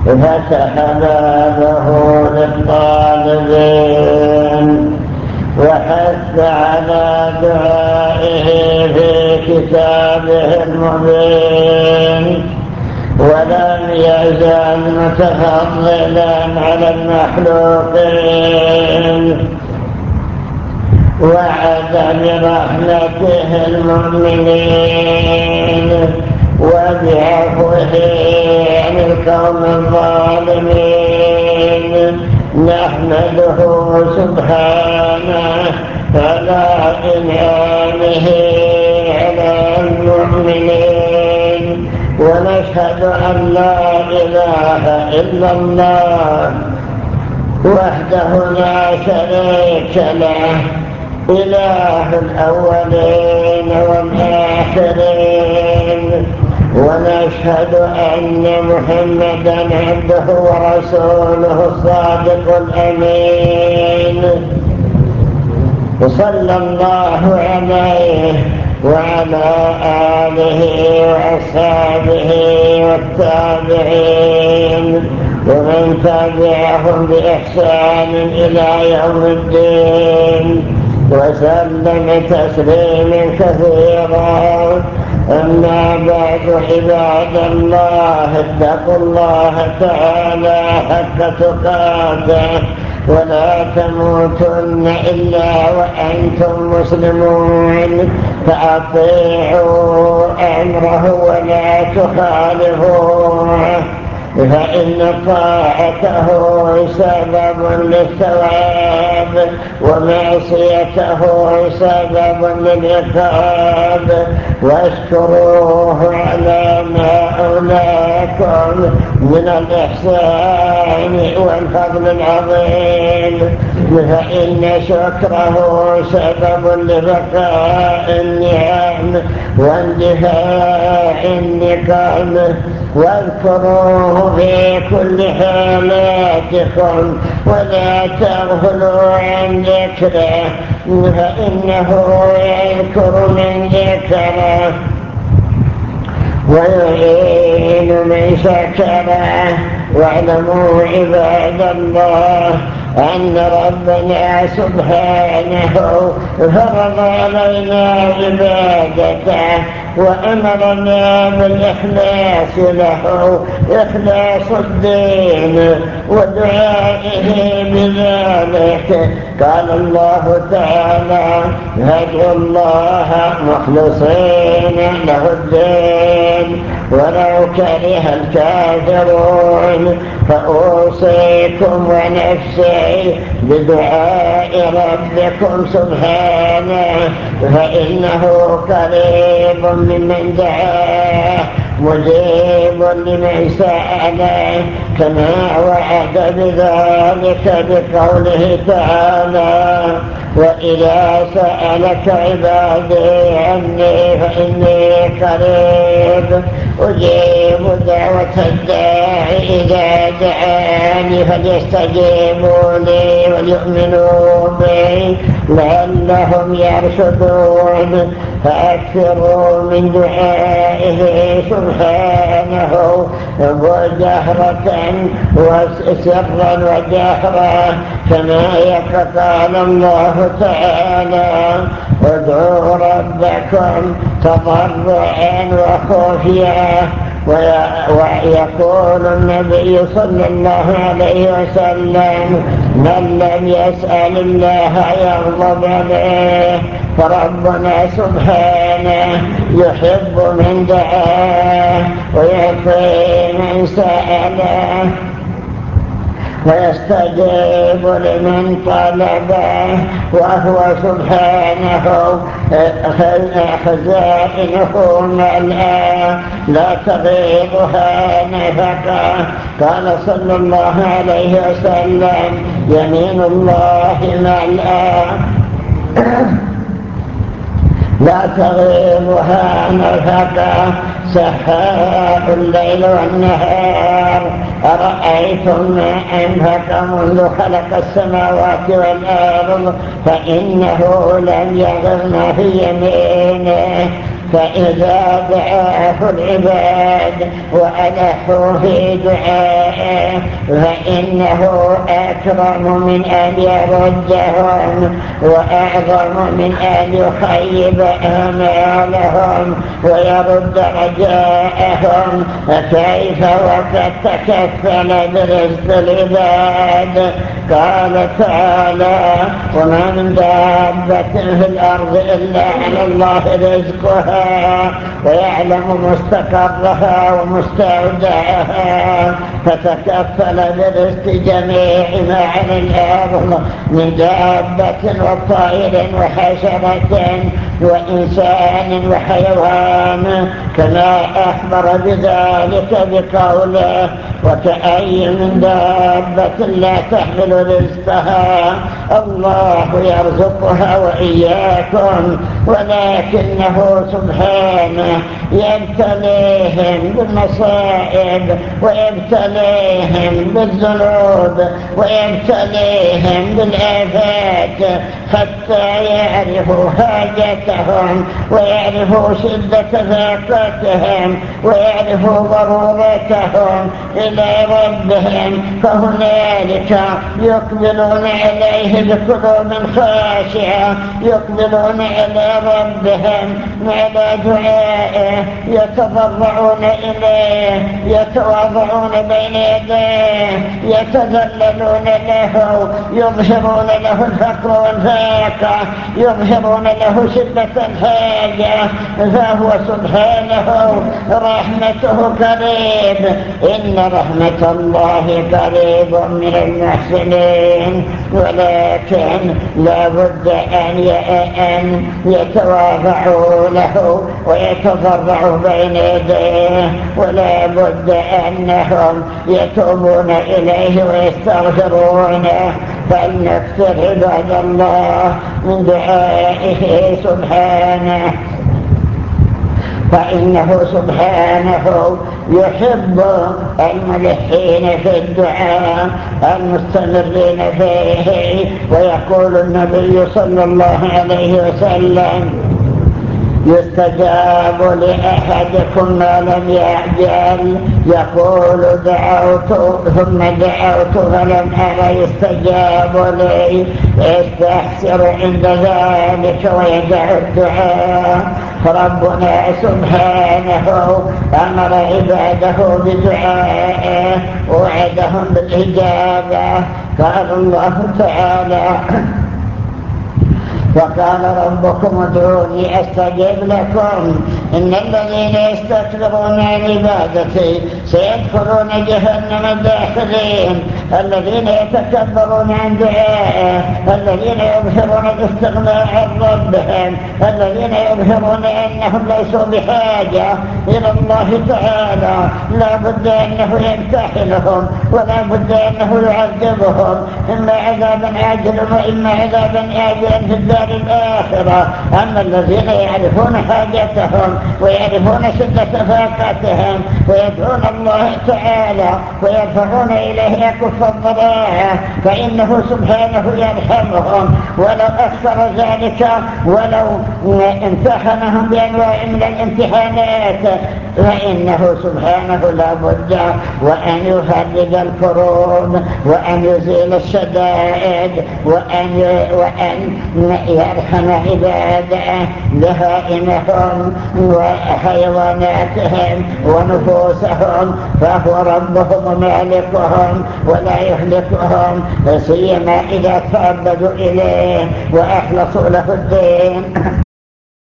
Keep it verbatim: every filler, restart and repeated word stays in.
فتح بابه للطالبين وحث على دعائه في كتابه المبين، ولم يزل متفضلا على المخلوقين، وعد برحمته المؤمنين وبعفوه عن القوم الظالمين. نحمده سبحانه على إنعامه على المؤمنين، ونشهد أن لا إله إلا الله وحده لا شريك له، إله الأولين والآخرين، ونشهد أن محمدًا عبده ورسوله الصادق الأمين، صلى الله عليه وعلى آله وأصحابه والتابعين ومن تبعهم بإحسان إلى يوم الدين، وسلم تسليما كثيرا. أما بعد، عباد الله، اتقوا الله تعالى حق تقاته، ولا تموتن إلا وأنتم مسلمون، فأطيعوا أمره ولا تخالفوه، فإن طاعته سبب للثواب ومعصيته سبب للعقاب. واشكروه على ما أولاكم من الإحسان والفضل العظيم، فإن شكره سبب لبقاء النعم واندفاع النقم. واذكروه في كل حالاتكم ولا تغفلوا عن ذكره، فإنه يذكر من ذكره ويعين من شكره. واعلموا عباد الله أن ربنا سبحانه فرض علينا عبادته وأمرنا بالإخلاص له، إخلاص الدين ودعائه بذلك. قال الله تعالى: هدوا الله مخلصين له الدين ولو كره الكافرون. فأوصيكم ونفسي بدعاء ربكم سبحانه، فإنه قريب ممن دعاه مجيب لمن سأله، كما وعد بذلك بقوله تعالى: وإذا سألك عبادي عني فإني قريب أجيب دعوة الداعي إذا دعاني فليستجيبوا لي وليؤمنوا بي لعلهم يرشدون. فأكثروا من دعائه سبحانه وجهرة وسرا وجهرا، كما قال الله تعالى: ادعوا ربكم تضرعا وخفيا. ويقول النبي صلى الله عليه وسلم: من لم يسأل الله يغضب عليه. فربنا سبحانه يحب من دعاه ويعطي من سأله ويستجيب لمن طلبه، وهو سبحانه خزائنه ملأى لا تغيضها نفقه. قال صلى الله عليه وسلم: يمين الله ملأى لا تغيضها نفقه، سحاء الليل والنهار. أرأيتم ما أنفق منذ خلق السماوات والأرض فإنه لم يغر ما في يمينه، فإذا دعاه العباد وألحوا في دعائه فإنه أكرم من أن يردهم وأعظم من أن يخيب آمالهم ويرد رجاءهم. فكيف وقد تكفل برزق العباد؟ قال تعالى: وما من دابة في الأرض إلا على الله رزقها ويعلم مستقرها ومستودعها. فتكفل برزق جميع ما على الأرض من دابة وطائر وحشرة وإنسان وحيوان، كما أخبر بذلك بقوله: وكأي من دابة لا تحمل رزقها الله يرزقها وإياكم ولكنه سبحانه يبتليهم بالمصائب ويبتليهم بالذنوب ويبتليهم بالآفات حتى يعرفوا حاجتهم ويعرفوا شدة فاقتهم ويعرفوا ضرورتهم إلى ربهم، فهنالك يقبلون عليه بقلوب خاشعة، يقبلون على ربهم على دعائه، يتضرعون إليه، يتواضعون بين يديه، يتذللون له، يظهرون له الفقر والفاقة، يظهرون له شدة الحاجة. فهو سبحانه رحمته قريب، إن رحمة الله قريب من المحسنين، ولكن لا بد أن يتواضعوا له ويتضرعوا بين يديه، ولا بد أنهم يتوبون إليه ويستغفرونه. فلنكثر عباد الله من دعائه سبحانه، فإنه سبحانه يحب الملحين في الدعاء المستمرين فيه. ويقول النبي صلى الله عليه وسلم: يستجاب لأحدكم ما لم يعجل. يقول: دعوت ثم دعوت فلم أرى يستجاب لي، يستحسر عند ذلك ويدع الدعاء. فربنا سبحانه أمر عباده بدعائه ووعدهم بالإجابة. قال الله تعالى: وقال ربكم ادعوني أستجب لكم إن الذين يستكبرون عن عبادتي سيدخلون جهنم داخلين. الذين يتكبرون عن دعائه، الذين يظهرون الاستغناء عن ربهم، الذين يظهرون أنهم ليسوا بحاجة إلى الله تعالى، لا بد أنه يمتحنهم ولا بد أنه يعذبهم، إما عذابا عاجلا وإما عذابا آجلا في الدار الآخرة. أما الذين يعرفون حاجتهم ويعرفون شدة فاقتهم ويدعون الله تعالى ويرفعون إليه أكف الضراعة، فإنه سبحانه يرحمهم ولو أكثر ذلك، ولو امتحنهم بأنواع من الامتحانات، فإنه سبحانه لا بد وأن يفرج الكروب وأن يزيل الشدائد وأن وأن يرحم عباده بهائمهم وحيواناتهم ونفوسهم، فهو ربهم ومالكهم ولا يهلكهم، سيما إذا تعبدوا إليه وأخلصوا له الدين.